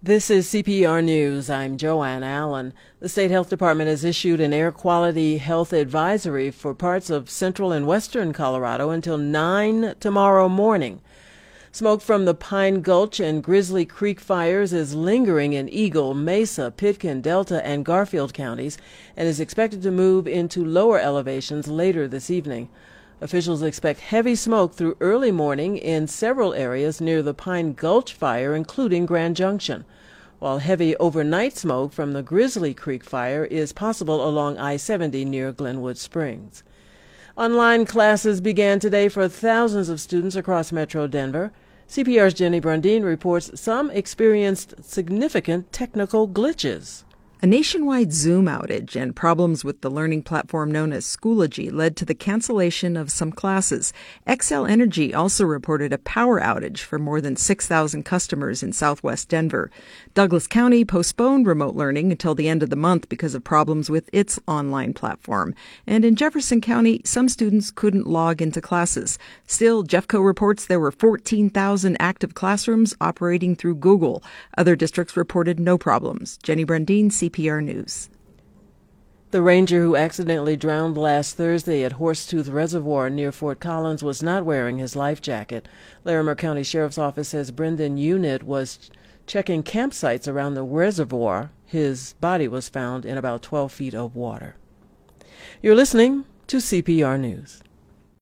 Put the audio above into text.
This is CPR News. I'm Joanne Allen. The State Health Department has issued an air quality health advisory for parts of central and western Colorado until 9 tomorrow morning. Smoke from the Pine Gulch and Grizzly Creek fires is lingering in Eagle, Mesa, Pitkin, Delta, and Garfield counties and is expected to move into lower elevations later this evening. Officials expect heavy smoke through early morning in several areas near the Pine Gulch fire, including Grand Junction, while heavy overnight smoke from the Grizzly Creek fire is possible along I-70 near Glenwood Springs. Online classes began today for thousands of students across Metro Denver. CPR's Jenny Brundin reports some experienced significant technical glitches. A nationwide Zoom outage and problems with the learning platform known as Schoology led to the cancellation of some classes. Xcel Energy also reported a power outage for more than 6,000 customers in southwest Denver. Douglas County postponed remote learning until the end of the month because of problems with its online platform. And in Jefferson County, some students couldn't log into classes. Still, Jeffco reports there were 14,000 active classrooms operating through Google. Other districts reported no problems. Jenny Brundin, CPR News. The ranger who accidentally drowned last Thursday at Horsetooth Reservoir near Fort Collins was not wearing his life jacket. Larimer County Sheriff's Office says Brendan Unit was checking campsites around the reservoir. His body was found in about 12 feet of water. You're listening to CPR News.